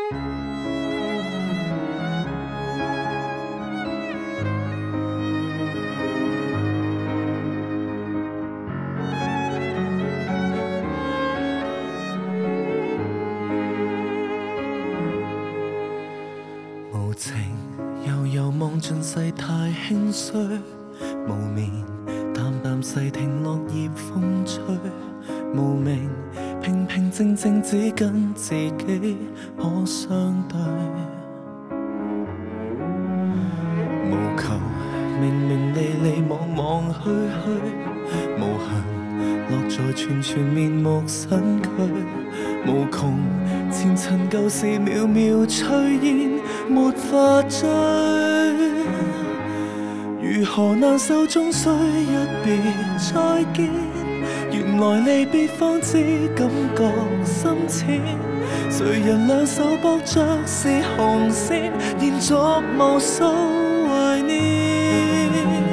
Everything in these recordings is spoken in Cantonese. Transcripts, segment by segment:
无情悠悠望尽世态轻率，无眠淡淡细听落叶风吹，无名平平静静只跟自己可相对，无求明明离离惘惘去去，无痕落在串串面目身躯，无穷前尘旧事渺渺炊烟没法追，如何难受终须一别再见，原來離別方知感覺深淺，誰人兩手駁着是紅線，延續無數懷念，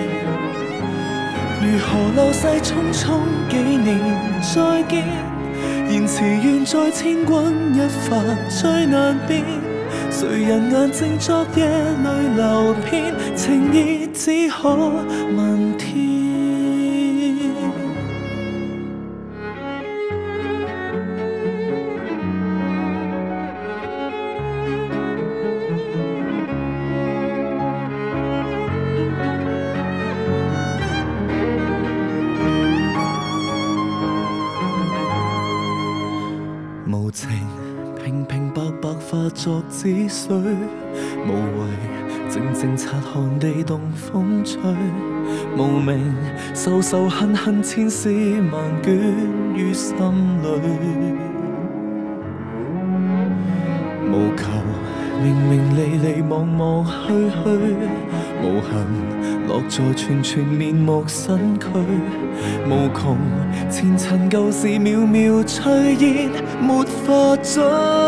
如何流逝匆匆幾年再見，言辭願再千鈞一髮最難辨，誰人眼睛昨夜淚流遍，情意只可問天。無情平平白白化作紙碎，無謂靜靜察看地動風吹，無名仇仇恨恨千絲萬捲於心裏，無求明明離離茫茫去去，無痕落在串串面目身軀，無窮前塵舊事渺渺炊煙沒法追，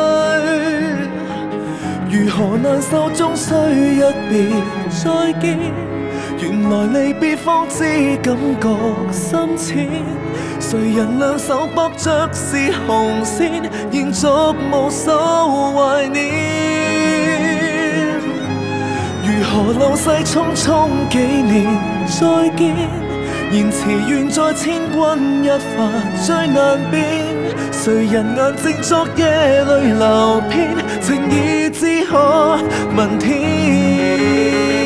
如何難受終須一別再見，原來離別方知感覺深淺，誰人兩手駁着是紅線，延續無數懷念，如何流逝匆匆幾年再見，言辭願再千鈞一髮最難辨，誰人眼睛昨夜淚流遍，情意只可問天。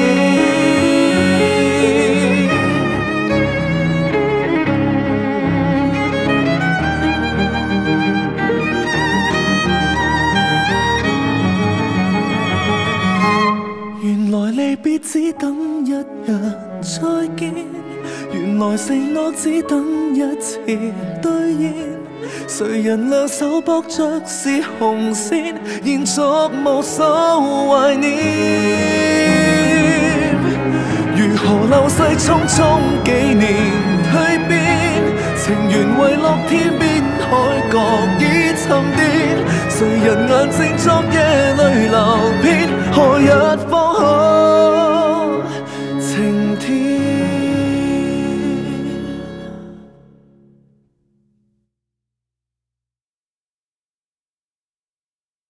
原來離別只等一日再見，原來承諾只等一次兌現，誰人兩手駁着是紅線，延續無數懷念，如何流逝匆匆幾年蛻變，情緣遺落天邊海角已沉澱，誰人眼睛昨夜淚流遍，何日放